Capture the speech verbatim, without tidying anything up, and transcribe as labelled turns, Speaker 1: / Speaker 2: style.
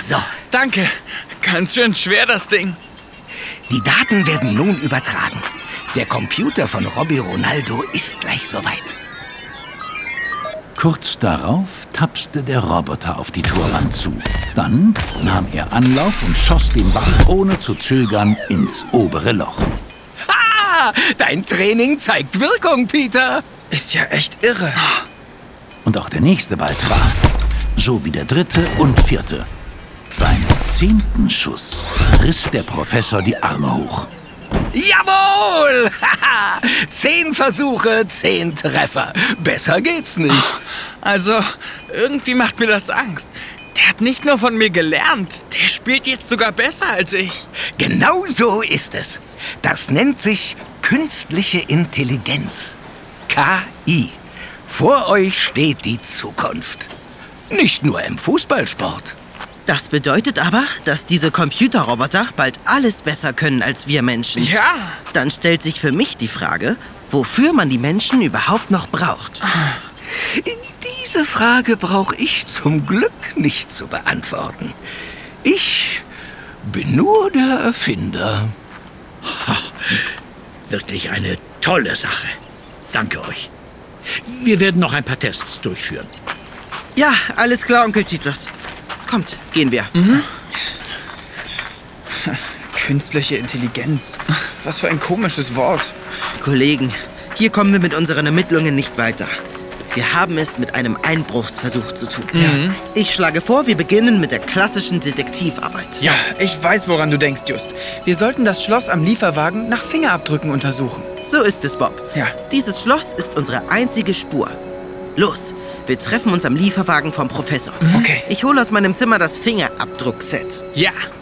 Speaker 1: So.
Speaker 2: Danke. Ganz schön schwer, das Ding.
Speaker 1: Die Daten werden nun übertragen. Der Computer von Robby Ronaldo ist gleich soweit.
Speaker 3: Kurz darauf tapste der Roboter auf die Torwand zu. Dann nahm er Anlauf und schoss den Ball ohne zu zögern ins obere Loch.
Speaker 1: Ha! Dein Training zeigt Wirkung, Peter.
Speaker 2: Ist ja echt irre.
Speaker 3: Und auch der nächste Ball traf. So wie der dritte und vierte. Beim zehnten Schuss riss der Professor die Arme hoch.
Speaker 1: Jawohl! Zehn Versuche, zehn Treffer. Besser geht's nicht.
Speaker 2: Also, irgendwie macht mir das Angst. Der hat nicht nur von mir gelernt, der spielt jetzt sogar besser als ich.
Speaker 1: Genau so ist es. Das nennt sich künstliche Intelligenz. K I. Vor euch steht die Zukunft. Nicht nur im Fußballsport.
Speaker 4: Das bedeutet aber, dass diese Computerroboter bald alles besser können als wir Menschen.
Speaker 2: Ja.
Speaker 4: Dann stellt sich für mich die Frage, wofür man die Menschen überhaupt noch braucht.
Speaker 1: Diese Frage brauche ich zum Glück nicht zu beantworten. Ich bin nur der Erfinder.
Speaker 5: Ha, wirklich eine tolle Sache. Danke euch. Wir werden noch ein paar Tests durchführen.
Speaker 4: Ja, alles klar, Onkel Titus. Kommt, gehen wir.
Speaker 2: Mhm. Künstliche Intelligenz. Was für ein komisches Wort.
Speaker 4: Kollegen, hier kommen wir mit unseren Ermittlungen nicht weiter. Wir haben es mit einem Einbruchsversuch zu tun.
Speaker 2: Mhm.
Speaker 4: Ich schlage vor, wir beginnen mit der klassischen Detektivarbeit.
Speaker 2: Ja, ich weiß, woran du denkst, Just. Wir sollten das Schloss am Lieferwagen nach Fingerabdrücken untersuchen.
Speaker 4: So ist es, Bob.
Speaker 2: Ja.
Speaker 4: Dieses Schloss ist unsere einzige Spur. Los, wir treffen uns am Lieferwagen vom Professor.
Speaker 2: Okay.
Speaker 4: Ich hole aus meinem Zimmer das Fingerabdruckset.
Speaker 2: Ja.